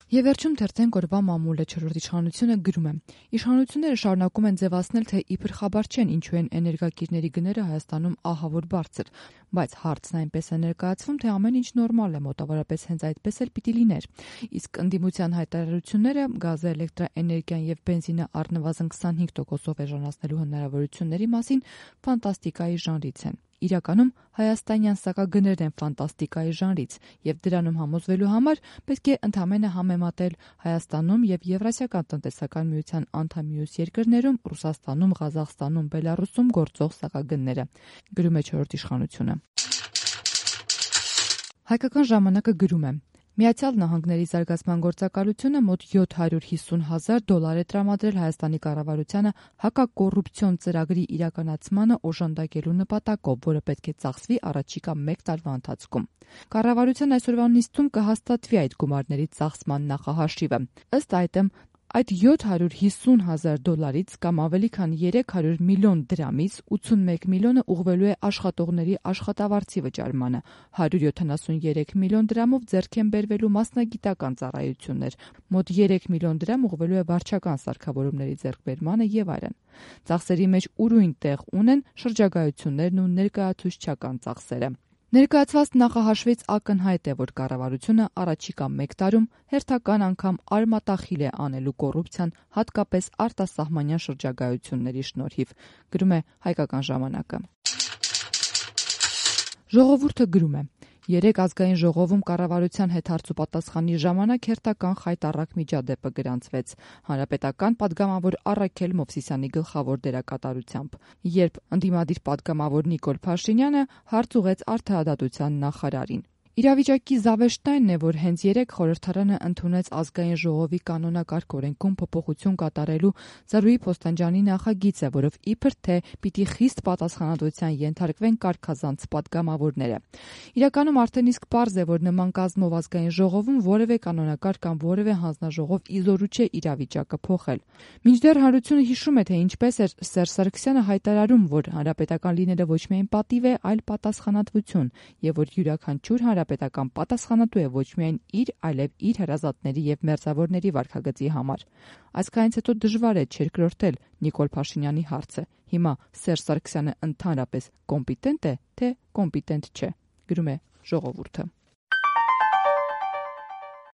Եվ վերջում թերթենք օրվա մամուլը չորրորդ իշխանությունը գրում է. Իշխանությունները շարունակում են ձևացնել, թե իբր խաբար չեն ինչու են էներգակիրների գները Հայաստանում ահավոր բարձր, բայց հարցն այնպես է ներկայացվում, թե ամեն ինչ նորմալ է, մոտավորապես հենց այդպես էլ պիտի լիներ։ Իսկ ընդդիմության հայտարարությունները գազը, էլեկտրաէներգիան եւ բենզինը առնվազն 25%-ով էժանացնելու հնարավորությունների մասին ֆանտաստիկայի ժանրից են։ Իրականում հայաստանյան սակագներն են ֆանտաստիկայի ժանրից, եւ դրանում համոզվելու համար պետք է ընդամենը համեմատել Հայաստանում եւ Եվրասիական տնտեսական միության անդամ մյուս երկրներում, Ռուսաստանում, Ղազախստանում, Բելարուսում գործող սակագները, գրում է չորրորդ իշխանությունը։ Հայկական ժամանակը գրում է. Միացյալ Նահանգների զարգացման գործակալությունը մոտ $750,000 է տրամադրել Հայաստանի կառավարությանը հակակոռուպցիոն ծրագրի իրականացմանը օժանդակելու նպատակով, որը պետք է ծախսվի առաջիկա 1 տարվա ընթացքում։ Կառավարության այսօրվա նիստում կհաստատվի այդ գումարների ծախսման նախահաշիվը։ Ըստ այդմ, այդ $750,000-ից կամ ավելի քան 300 միլիոն դրամից 81 միլիոնը ուղղվելու է աշխատողների աշխատավարձի վճարմանը, 173 միլիոն դրամով ձեռք են բերվելու մասնագիտական ծառայություններ, մոտ 3 միլիոն դրամ ուղղվելու է վարչական սարքավորումների ձեռքբերմանը եւ այլն։ Ծախսերի մեջ ուրույն տեղ ունեն շրջագայություններն ու ներկայացուցչական ծախսերը։ Ներկայացված նախահաշվից ակնհայտ է, որ կառավարությունը առաջիկա 1 տարում հերթական անգամ արմատախիլ է անելու կոռուպցիան, հատկապես արտասահմանյան շրջագայությունների շնորհիվ, գրում է Հայկական ժամանակը։ Ժողովուրդը գրում է. Երեկ ազգային ժողովում կառավարության հետ հարցուպատասխանի ժամանակ հերթական խայտառակ միջադեպը գրանցվեց հանրապետական պատգամավոր Առաքել Մովսիսյանի գլխավոր դերակատարությամբ, երբ ընդդիմադիր պատգամավոր Նիկոլ Փաշինյանը հարց ուղղեց արդարադատության նախարարին։ Իրավիճակի զավեշտն այն է, որ հենց երեկ խորհրդարանը ընդունեց ազգային ժողովի կանոնակարգ օրենքում փոփոխություն կատարելու Զարուհի Փոստանջյանի նախագիծը, որով իբր թե պիտի խիստ պատասխանատվության ենթարկվեն կարգազանց պատգամավորները։ Իրականում արդեն իսկ պարզ է, որ նման կազմով ազգային ժողովում որևէ կանոնակարգ կամ որևէ հանձնաժողով իզորու չէ իրավիճակը փոխել։ Մինչդեռ հանրությունը հիշում է, թե ինչպես էր Սերժ Սարգսյանը հայտարարում, որ հանրապետական լինելը ոչ միայն պատիվ է, այլ պատասխանատվություն, եւ որ յուրաքանչյուր հանրապետական պատասխանատու է ոչ միայն իր, այլև իր հարազատների եւ մերձավորների վարքագծի համար։ Այսքանից հետո դժվար է չերկրորդել Նիկոլ Փաշինյանի հարցը։ Հիմա Սերժ Սարգսյանը ընդհանրապես կոմպետենտ է, թե կոմպետենտ չէ, գրում է Ժողովուրդը։